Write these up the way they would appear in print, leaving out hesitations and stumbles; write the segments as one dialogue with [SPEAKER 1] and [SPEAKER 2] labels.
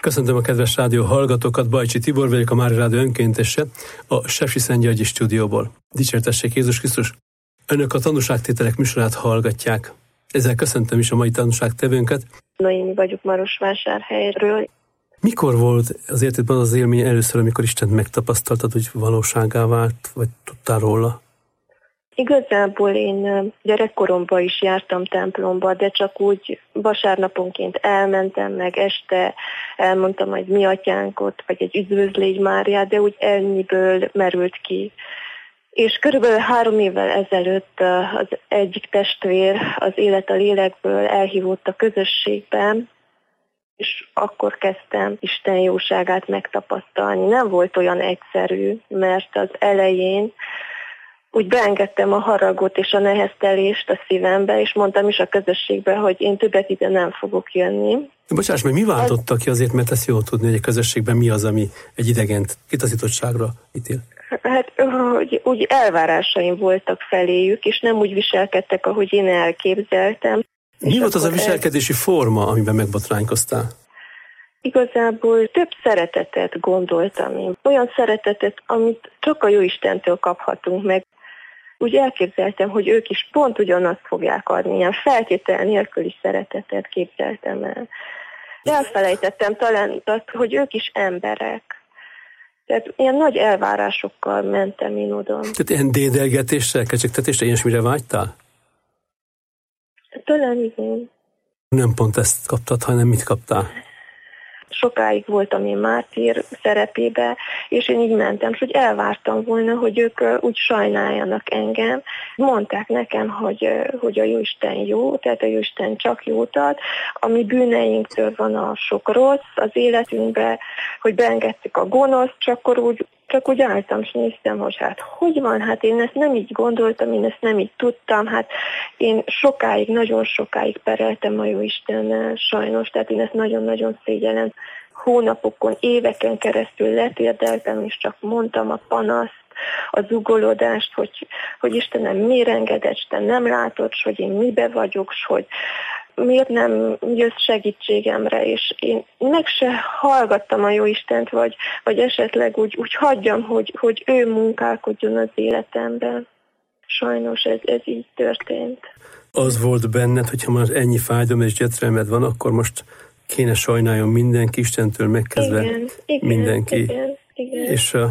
[SPEAKER 1] Köszöntöm a kedves rádió hallgatókat, Bajcsi Tibor vagyok, a Mária Rádió önkéntese, a Sepsiszentgyörgyi stúdióból. Dicsértessék Jézus Krisztus! Önök a tanúságtételek műsorát hallgatják. Ezzel köszöntöm is a mai tanúságtevőnket.
[SPEAKER 2] Noémi vagyok Marosvásárhelyről.
[SPEAKER 1] Mikor volt az életedben az élmény először, amikor Istent megtapasztaltad, hogy valóságá vált, vagy tudtál róla?
[SPEAKER 2] Igazából én gyerekkoromban is jártam templomba, de csak úgy vasárnaponként elmentem, meg este elmondtam egy mi atyánkot, vagy egy üdvözlégy Máriát, de úgy ennyiből merült ki. És körülbelül 3 évvel ezelőtt az egyik testvér az Élet a Lélekből elhívott a közösségbe, és akkor kezdtem Isten jóságát megtapasztalni. Nem volt olyan egyszerű, mert az elején úgy beengedtem a haragot és a neheztelést a szívembe, és mondtam is a közösségbe, hogy én többet ide nem fogok jönni.
[SPEAKER 1] Bocsáss meg, mi váltotta ki azért, mert ezt jól tudni, hogy a közösségben mi az, ami egy idegent kitaszítottságra ítél?
[SPEAKER 2] Hát úgy elvárásaim voltak feléjük, és nem úgy viselkedtek, ahogy én elképzeltem.
[SPEAKER 1] Mi volt az a viselkedési forma, amiben megbotránkoztál?
[SPEAKER 2] Igazából több szeretetet gondoltam én. Olyan szeretetet, amit csak a Jóistentől kaphatunk meg. Úgy elképzeltem, hogy ők is pont ugyanazt fogják adni, ilyen feltétel nélküli szeretetet képzeltem el. De elfelejtettem talán azt, hogy ők is emberek. Tehát ilyen nagy elvárásokkal mentem én oda.
[SPEAKER 1] Tehát ilyen dédelgetésre, kecsegtetésre, ilyesmire vágytál?
[SPEAKER 2] Talán igen.
[SPEAKER 1] Nem pont ezt kaptad, hanem mit kaptál?
[SPEAKER 2] Sokáig voltam én mártír szerepébe, és én így mentem, és úgy elvártam volna, hogy ők úgy sajnáljanak engem. Mondták nekem, hogy a Jóisten jó, tehát a Jóisten csak jót ad, a mi bűneinktől van a sok rossz az életünkbe, hogy beengedtük a gonoszt, csak úgy álltam, és néztem, hogy hát hogy van, hát én ezt nem így gondoltam, én ezt nem így tudtam, hát én nagyon sokáig pereltem a Jóistennel, sajnos, tehát én ezt nagyon-nagyon szégyellem. Hónapokon, éveken keresztül letérdeltem, és csak mondtam a panaszt, a zugolódást, hogy Istenem miért engedett, Isten nem látod, hogy én mibe vagyok, hogy miért nem jössz segítségemre, és én meg se hallgattam a Jóistent, vagy esetleg úgy hagyjam, hogy ő munkálkodjon az életemben. Sajnos ez így történt.
[SPEAKER 1] Az volt benned, hogyha már ennyi fájdalom és gyötrelmed van, akkor most kéne sajnáljon mindenki, Istentől megkezdve mindenki.
[SPEAKER 2] Igen,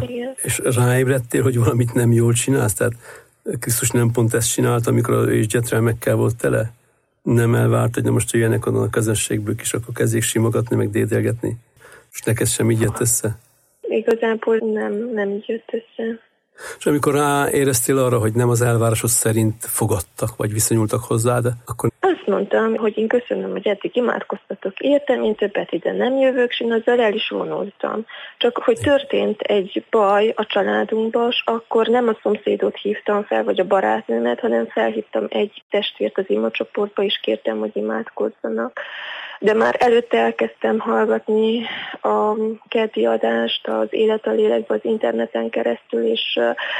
[SPEAKER 1] és ráébredtél, hogy valamit nem jól csinálsz? Tehát Krisztus nem pont ezt csinált, amikor ő is gyötrelmekkel volt tele? Nem elvárt, hogy most jöjjenek onnan a közönségből is, akkor kezdjék simogatni, meg dédelgetni? És neked sem így jött össze?
[SPEAKER 2] Igazából nem így jött össze.
[SPEAKER 1] És amikor ráéreztél arra, hogy nem az elvárásod szerint fogadtak, vagy viszonyultak hozzád, akkor...
[SPEAKER 2] Azt mondtam, hogy én köszönöm, hogy eddig imádkoztatok értem, én többet ide nem jövök, és én azzal el is vonultam. Csak hogy történt egy baj a családunkban, és akkor nem a szomszédot hívtam fel, vagy a barátnőmet, hanem felhívtam egy testvért az imacsoportba, és kértem, hogy imádkozzanak. De már előtte elkezdtem hallgatni a keddi adást az Élet a Lélekben az interneten keresztül, és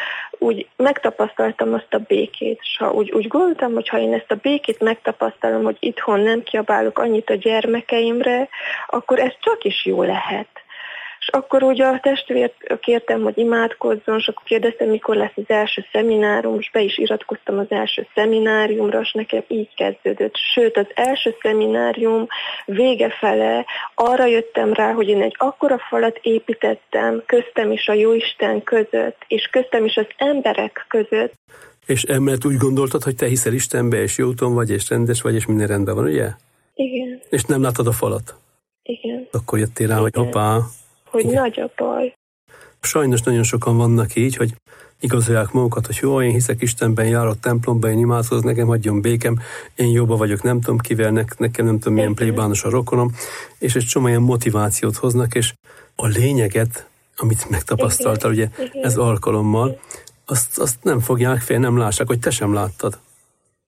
[SPEAKER 2] úgy megtapasztaltam azt a békét. És úgy gondoltam, hogy ha én ezt a békét megtapasztalom, hogy itthon nem kiabálok annyit a gyermekeimre, akkor ez csak is jó lehet. És akkor ugye a testvért kértem, hogy imádkozzon, és akkor kérdeztem, mikor lesz az első szeminárium, és be is iratkoztam az első szemináriumra, és nekem így kezdődött. Sőt, az első szeminárium vége fele arra jöttem rá, hogy én egy akkora falat építettem köztem és a Jóisten között, és köztem is az emberek között.
[SPEAKER 1] És emellett úgy gondoltad, hogy te hiszel Istenbe, és jó úton vagy, és rendes vagy, és minden rendben van, ugye?
[SPEAKER 2] Igen.
[SPEAKER 1] És nem láttad a falat?
[SPEAKER 2] Igen.
[SPEAKER 1] Akkor jöttél rá, hogy hoppá.
[SPEAKER 2] Hogy igen. Nagy a baj.
[SPEAKER 1] Sajnos nagyon sokan vannak így, hogy igazolják magukat, hogy jó, én hiszek Istenben, járok templomba, én imádkozok, nekem adjon békem, én jobban vagyok, nem tudom kivel, nekem nem tudom milyen plébános a rokonom, és egy csomó ilyen motivációt hoznak, és a lényeget, amit megtapasztaltál, ugye ez alkalommal, azt nem fogják fel, nem lássák, hogy te sem láttad.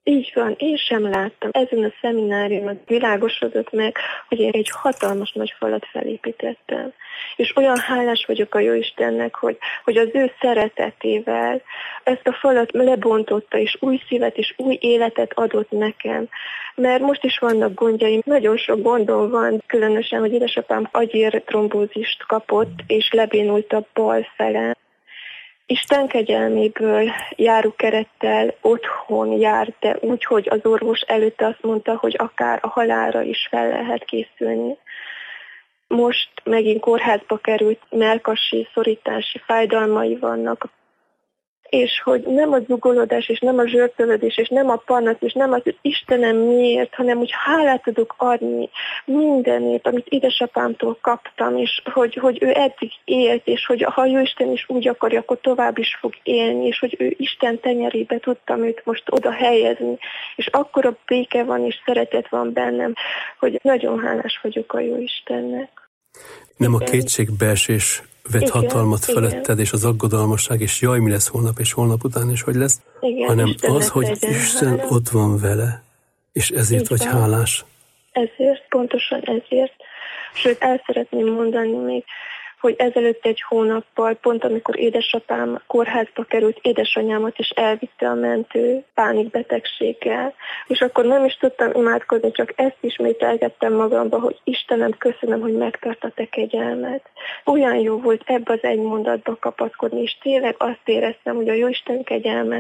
[SPEAKER 2] Így van, én sem láttam. Ezen a szemináriumon világosodott meg, hogy én egy hatalmas nagy falat felépítettem. És olyan hálás vagyok a Jóistennek, hogy az ő szeretetével ezt a falat lebontotta, és új szívet, és új életet adott nekem. Mert most is vannak gondjaim, nagyon sok gondom van, különösen, hogy édesapám agyértrombózist kapott, és lebénult a bal fele. Isten kegyelméből járókerettel otthon járt, de úgy, hogy az orvos előtte azt mondta, hogy akár a halálra is fel lehet készülni. Most megint kórházba került, mellkasi, szorítási fájdalmai vannak, és hogy nem a zugolódás, és nem a zsörtölődés, és nem a panasz, és nem az, hogy Istenem miért, hanem hogy hálát tudok adni mindenért, amit édesapámtól kaptam, és hogy ő eddig élt, és hogy ha Jóisten is úgy akarja, akkor tovább is fog élni, és hogy ő Isten tenyerébe tudtam őt most oda helyezni, és akkora béke van, és szeretet van bennem, hogy nagyon hálás vagyok a Jóistennek.
[SPEAKER 1] Nem a kétségbeesés vett hatalmat feletted, és az aggodalmasság, és jaj, mi lesz holnap, és holnap után, és hogy lesz, hanem
[SPEAKER 2] Istennek
[SPEAKER 1] az, hogy Isten
[SPEAKER 2] hála.
[SPEAKER 1] ott van vele, és ezért
[SPEAKER 2] Így
[SPEAKER 1] vagy
[SPEAKER 2] van.
[SPEAKER 1] hálás.
[SPEAKER 2] Ezért, pontosan ezért. Sőt, el szeretném mondani még, hogy ezelőtt egy hónappal, pont amikor édesapám kórházba került, édesanyámat is elvitte a mentő pánikbetegséggel. És akkor nem is tudtam imádkozni, csak ezt ismételgettem magamba, hogy Istenem, köszönöm, hogy megtart a te kegyelmet. Olyan jó volt ebbe az egy mondatba kapaszkodni, és tényleg azt éreztem, hogy a Jóisten kegyelme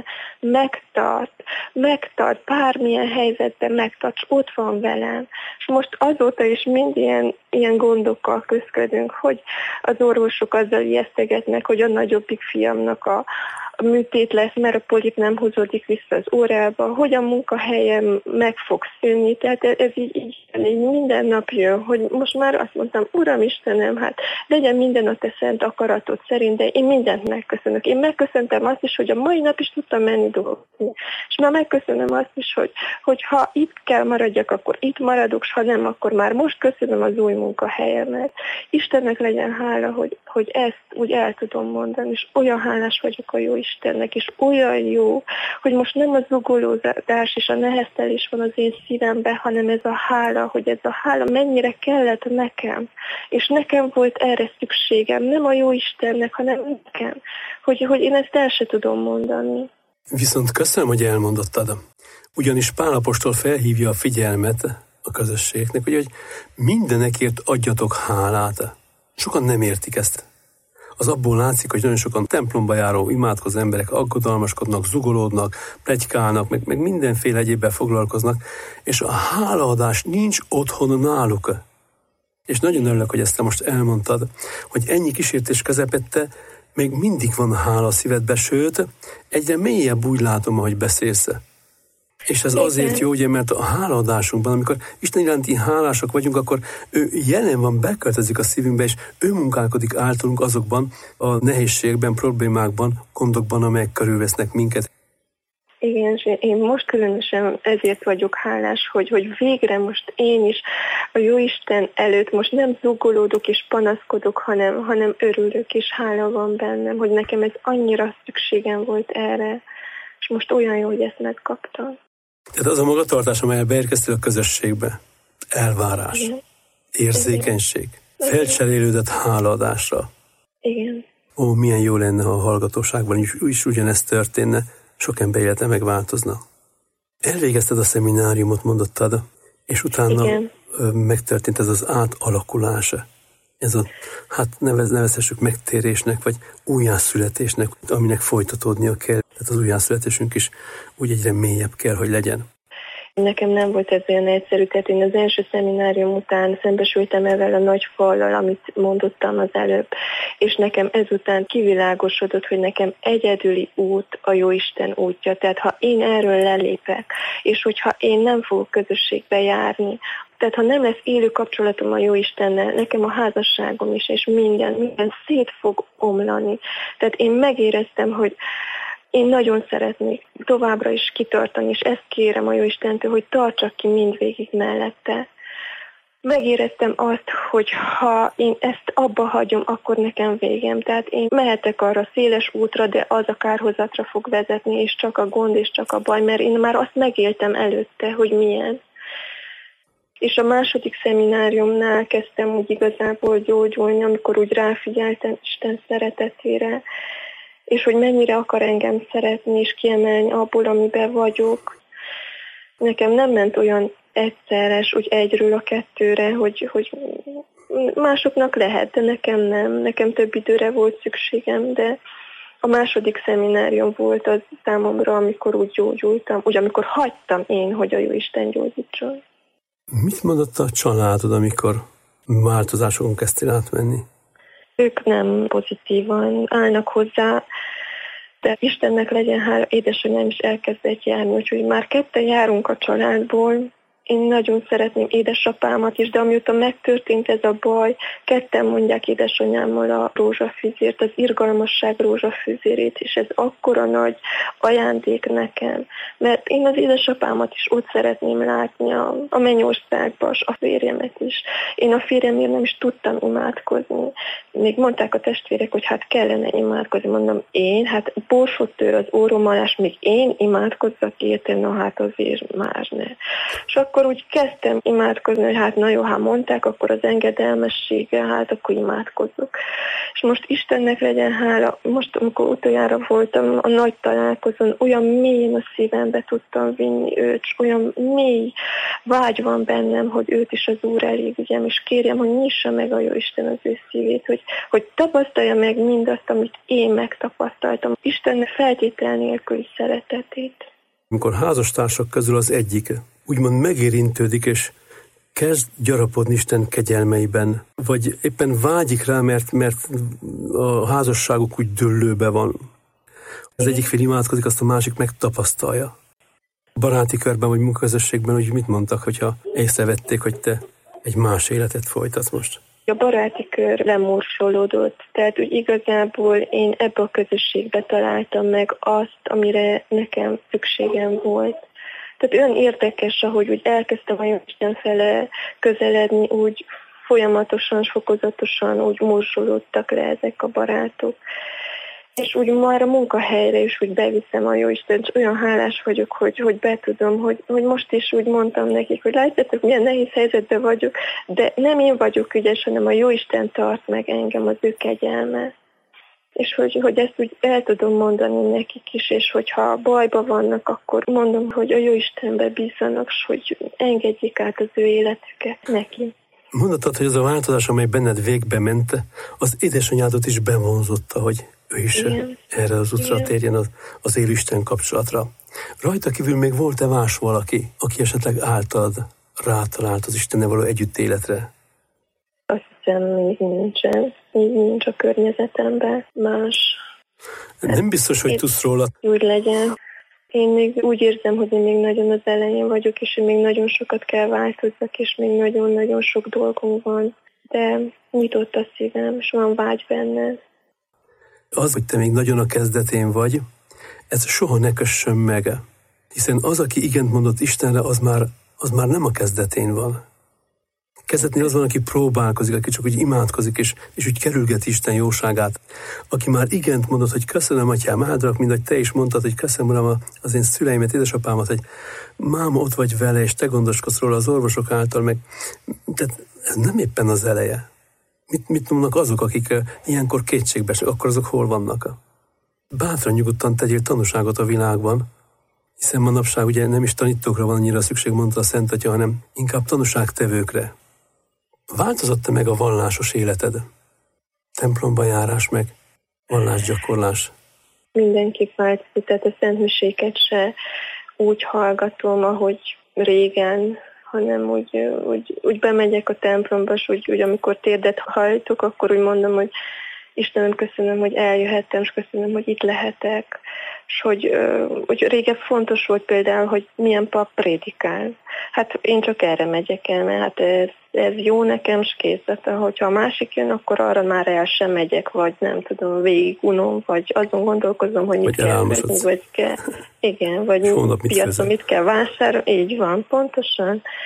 [SPEAKER 2] megtart, bármilyen helyzetben megtart, és ott van velem. És most azóta is mind ilyen gondokkal küzdködünk, hogy az orvosok azzal ijesztegetnek, hogy a nagyobbik fiamnak a műtét lesz, mert a polip nem húzódik vissza az órába, hogy a munkahelyem meg fog szűnni. Tehát ez így minden nap jön, hogy most már azt mondtam, Uram Istenem, hát legyen minden a te szent akaratod szerint, de én mindent megköszönök. Én megköszöntem azt is, hogy a mai nap is tudtam menni dolgozni. És már megköszönöm azt is, hogy ha itt kell maradjak, akkor itt maradok, s ha nem, akkor már most köszönöm az új munkahelyemet. Istennek legyen hála, hogy ezt úgy el tudom mondani, és olyan hálás vagyok a jó Istennek, és olyan jó, hogy most nem a zugolódás és a neheztelés van az én szívemben, hanem ez a hála, hogy ez a hála mennyire kellett nekem, és nekem volt erre szükségem, nem a jó Istennek, hanem nekem, hogy én ezt el se tudom mondani.
[SPEAKER 1] Viszont köszönöm, hogy elmondottad. Ugyanis Pál apostol felhívja a figyelmet a közösségnek, hogy mindenekért adjatok hálát. Sokan nem értik ezt. Az abból látszik, hogy nagyon sokan templomba járó, imádkozó emberek aggodalmaskodnak, zugolódnak, pletykálnak, meg mindenféle egyébben foglalkoznak, és a hálaadás nincs otthon náluk. És nagyon örülök, hogy ezt te most elmondtad, hogy ennyi kísértés közepette még mindig van hála a szívedbe, sőt, egyre mélyebb úgy látom, ahogy beszélsz. És ez azért jó, ugye, mert a hálaadásunkban, amikor Isten iránti hálásak vagyunk, akkor ő jelen van, beköltözik a szívünkbe, és ő munkálkodik általunk azokban a nehézségben, problémákban, gondokban, amelyek körülvesznek minket.
[SPEAKER 2] Igen, és én most különösen ezért vagyok hálás, hogy végre most én is a Jóisten előtt most nem zúgolódok és panaszkodok, hanem örülök, és hála van bennem, hogy nekem ez annyira szükségem volt erre, és most olyan jó, hogy ezt megkaptam.
[SPEAKER 1] Tehát az a magatartás, amelyel beérkeztél a közösségbe, elvárás, igen, érzékenység, felcserélődött hálaadásra.
[SPEAKER 2] Igen.
[SPEAKER 1] Ó, milyen jó lenne, ha a hallgatóságban is ugyanezt történne, sok ember élete megváltozna. Elvégezted a szemináriumot, mondottad, és utána igen, megtörtént ez az átalakulás. Ez a, nevezhessük megtérésnek, vagy újjászületésnek, aminek folytatódnia kell. Tehát az újjászületésünk is úgy egyre mélyebb kell, hogy legyen.
[SPEAKER 2] Nekem nem volt ez olyan egyszerű, tehát én az első szeminárium után szembesültem ezzel a nagy fallal, amit mondottam az előbb, és nekem ezután kivilágosodott, hogy nekem egyedüli út a Jóisten útja. Tehát ha én erről lelépek, és hogyha én nem fogok közösségbe járni, tehát ha nem lesz élő kapcsolatom a Jóistennel, nekem a házasságom is, és minden szét fog omlani. Tehát én megéreztem, hogy én nagyon szeretnék továbbra is kitartani, és ezt kérem a Jóistentől, hogy tartsak ki mindvégig mellette. megéreztem azt, hogy ha én ezt abba hagyom, akkor nekem végem. Tehát én mehetek arra széles útra, de az a kárhozatra fog vezetni, és csak a gond, és csak a baj, mert én már azt megéltem előtte, hogy milyen. És a második szemináriumnál kezdtem úgy igazából gyógyulni, amikor úgy ráfigyeltem Isten szeretetére, és hogy mennyire akar engem szeretni, és kiemelni abból, amiben vagyok. Nekem nem ment olyan egyszeres, úgy egyről a kettőre, hogy másoknak lehet, de nekem nem. Nekem több időre volt szükségem, de a második szeminárium volt az számomra, amikor úgy gyógyultam, úgy amikor hagytam én, hogy a Jóisten gyógyítson.
[SPEAKER 1] Mit mondott a családod, amikor változásokon kezdtél átmenni?
[SPEAKER 2] Ők nem pozitívan állnak hozzá, de Istennek legyen hála, édesanyám is elkezdett járni, úgyhogy már ketten járunk a családból. Én nagyon szeretném édesapámat is, de amióta megtörtént ez a baj, ketten mondják édesanyámmal a rózsafüzért, az irgalmasság rózsafüzérét, és ez akkora nagy ajándék nekem. Mert én az édesapámat is ott szeretném látni a mennyországban, a férjemet is. Én a férjemért nem is tudtam imádkozni. Még mondták a testvérek, hogy hát kellene imádkozni. Mondom, én, hát borsot tör az órom alá, még én imádkozzak érte, na hát azért már ne. És akkor úgy kezdtem imádkozni, hogy hát na jó, ha mondták, akkor az engedelmességgel, hát akkor imádkozzuk. És most Istennek legyen hála, most amikor utoljára voltam a nagy találkozón, olyan mélyen a szívembe tudtam vinni őt, és olyan mély vágy van bennem, hogy őt is az Úr elé vigyem, és kérjem, hogy nyissa meg a Jóisten az ő szívét, hogy tapasztalja meg mindazt, amit én megtapasztaltam. Istennek feltétel nélküli szeretetét.
[SPEAKER 1] Amikor házastársak közül az egyik úgymond megérintődik, és kezd gyarapodni Isten kegyelmeiben, vagy éppen vágyik rá, mert a házasságuk úgy dőllőbe van. Az egyik fél imádkozik, azt a másik megtapasztalja. Baráti körben vagy munkaközösségben úgy mit mondtak, hogyha észrevették, hogy te egy más életet folytatsz most?
[SPEAKER 2] A baráti kör lemorsolódott, tehát úgy igazából én ebbe a közösségbe találtam meg azt, amire nekem szükségem volt. Tehát olyan érdekes, ahogy úgy elkezdtem a Jóisten fele közeledni, úgy folyamatosan, fokozatosan úgy morsolódtak le ezek a barátok. És úgy már a munkahelyre is úgy beviszem a Jóisten, és olyan hálás vagyok, hogy betudom, hogy most is úgy mondtam nekik, hogy látjátok, milyen nehéz helyzetben vagyok, de nem én vagyok ügyes, hanem a Jóisten tart meg engem, az ő kegyelme. És hogy ezt úgy el tudom mondani nekik is, és hogyha bajba vannak, akkor mondom, hogy a Jóistenbe bízzanak, és hogy engedjék át az ő életüket neki.
[SPEAKER 1] Mondhatod, hogy az a változás, amely benned végbe ment, az édesanyádat is bevonzotta, hogy ő is erre az útra térjen az élő Isten kapcsolatra. Rajta kívül még volt-e más valaki, aki esetleg általad rátalált az Istennel való együtt életre?
[SPEAKER 2] Azt hiszem, még nincsen. Még nincs a környezetemben más.
[SPEAKER 1] Nem biztos, hogy tudsz róla.
[SPEAKER 2] Úgy legyen. Én még úgy érzem, hogy én még nagyon az elején vagyok, és még nagyon sokat kell változzak, és még nagyon-nagyon sok dolgom van. De nyitott a szívem, és van vágy benne.
[SPEAKER 1] Az, hogy te még nagyon a kezdetén vagy, ez soha ne kössön meg. Hiszen az, aki igent mondott Istenre, az már nem a kezdetén van. Kezdetnél az van, aki próbálkozik, aki csak úgy imádkozik, és úgy kerülgeti Isten jóságát. Aki már igent mondott, hogy köszönöm, atyám, áldalak, mint hogy te is mondtad, hogy köszönöm, uram, az én szüleimet, édesapámat, hogy máma ott vagy vele, és te gondoskodsz róla az orvosok által, meg tehát ez nem éppen az eleje. Mit mondnak azok, akik ilyenkor kétségbe esnek, akkor azok hol vannak? Bátran, nyugodtan tegyél tanúságot a világban, hiszen manapság ugye nem is tanítókra van annyira szükség, mondta a Szent Atya, hanem inkább tanúságtevőkre. Változott-e meg a vallásos életed? Templomba járás meg, vallásgyakorlás?
[SPEAKER 2] Mindenképp változott, tehát a szentmiséket se úgy hallgatom, ahogy régen, hanem úgy bemegyek a templomba, és úgy amikor térdet hajtok, akkor úgy mondom, hogy Istenem, köszönöm, hogy eljöhettem, és köszönöm, hogy itt lehetek. És hogy régen fontos volt például, hogy milyen pap prédikál. Hát én csak erre megyek el, mert hát ez jó nekem, és kész. Hogyha a másik jön, akkor arra már el sem megyek, vagy nem tudom, végigunom, vagy azon gondolkozom, hogy mit kell venni, vagy kell. Igen, vagy piacon mit kell vásárolni. Így van, pontosan.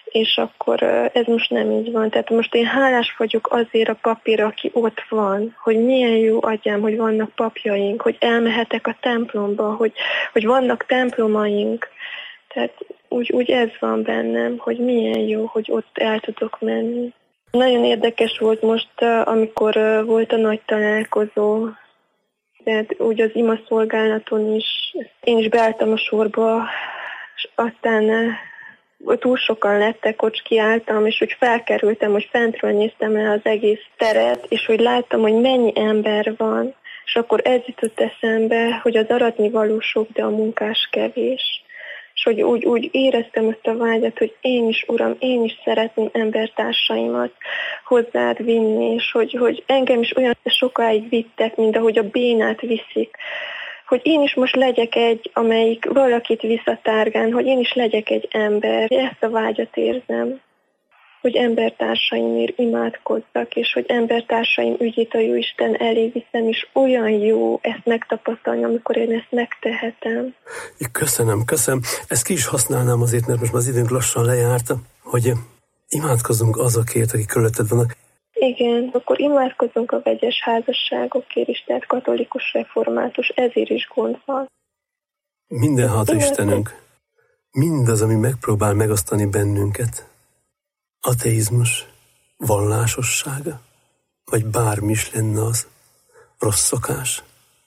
[SPEAKER 2] és akkor ez most nem így van. Tehát most én hálás vagyok azért a papírra, aki ott van, hogy milyen jó atyám, hogy vannak papjaink, hogy elmehetek a templomba, hogy vannak templomaink. Tehát úgy ez van bennem, hogy milyen jó, hogy ott el tudok menni. Nagyon érdekes volt most, amikor volt a nagy találkozó, tehát úgy az imaszolgálaton is. Én is beálltam a sorba, és aztán túl sokan lettek, hogy kiálltam, és úgy felkerültem, hogy fentről néztem le az egész teret, és hogy láttam, hogy mennyi ember van, és akkor ez jutott eszembe, hogy az aratni való sok, de a munkás kevés. És hogy úgy éreztem ezt a vágyat, hogy én is, Uram, én is szeretném embertársaimat hozzád vinni, és hogy engem is olyan sokáig vittek, mint ahogy a bénát viszik. Hogy én is most legyek egy, amelyik valakit visz a tárgán, hogy én is legyek egy ember. Ezt a vágyat érzem, hogy embertársaimért imádkozzak, és hogy embertársaim ügyét a Jóisten elé viszem, és olyan jó ezt megtapasztalni, amikor én ezt megtehetem.
[SPEAKER 1] Köszönöm. Ezt ki is használnám azért, mert most már az időnk lassan lejárt, hogy imádkozzunk azokért, akik körülötted vannak.
[SPEAKER 2] Igen, akkor imádkozzunk a vegyes házasságokért is, tehát katolikus, református, ezért is gond van.
[SPEAKER 1] Minden háza Istenünk, mindaz, ami megpróbál megosztani bennünket, ateizmus, vallásossága, vagy bármi is lenne az, rossz szokás.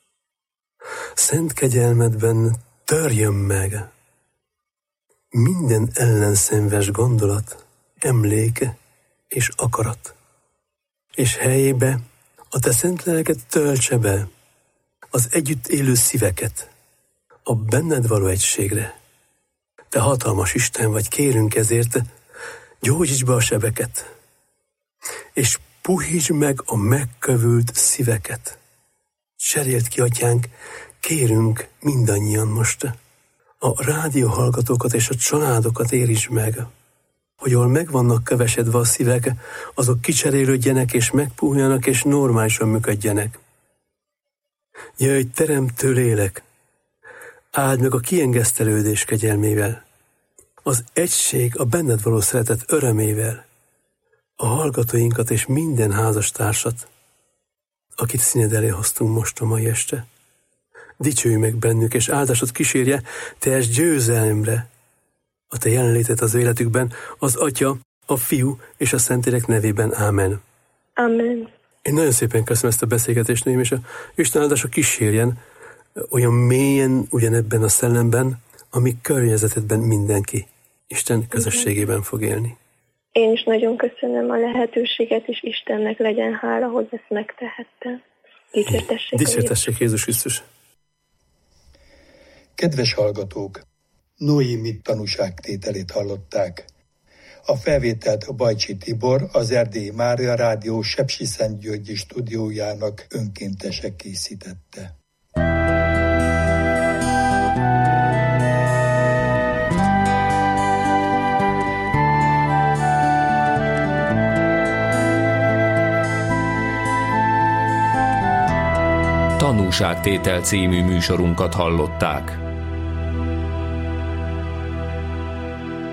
[SPEAKER 1] Szent kegyelmedben törjön meg minden ellenszenves gondolat, emléke és akarat, és helyébe a te szent lelket töltse be az együtt élő szíveket a benned való egységre. Te hatalmas Isten vagy, kérünk ezért, gyógyíts be a sebeket, és puhítsd meg a megkövült szíveket. Cseréld ki, atyánk, kérünk mindannyian most. A rádióhallgatókat és a családokat érintsd meg, hogy ahol meg vannak kevesedve a szívek, azok kicserélődjenek és megpuhuljanak és normálisan működjenek. Jöjj, teremtő lélek, áld meg a kiengesztelődés kegyelmével, az egység, a benned való szeretet örömével, a hallgatóinkat és minden házastársat, akit színed elé hoztunk most a mai este. Dicsőj meg bennük, és áldásod kísérje teljes győzelemre a te jelenlétet az életükben, az Atya, a Fiú és a Szentlélek nevében. Ámen.
[SPEAKER 2] Amen.
[SPEAKER 1] Én nagyon szépen köszönöm ezt a beszélgetést, nőim, és a Isten áldása kísérjen olyan mélyen ugyanebben a szellemben, ami környezetedben mindenki Isten közösségében fog élni.
[SPEAKER 2] Én is nagyon köszönöm a lehetőséget, és Istennek legyen hála, hogy ezt megtehettem.
[SPEAKER 1] Dicsértessék Jézus Krisztus!
[SPEAKER 3] Kedves hallgatók! Noémi tanúságtételét hallották. A felvételt Bajcsi Tibor, az Erdélyi Mária Rádió Sepsiszentgyörgyi stúdiójának önkéntese készítette.
[SPEAKER 4] Tanúságtétel című műsorunkat hallották.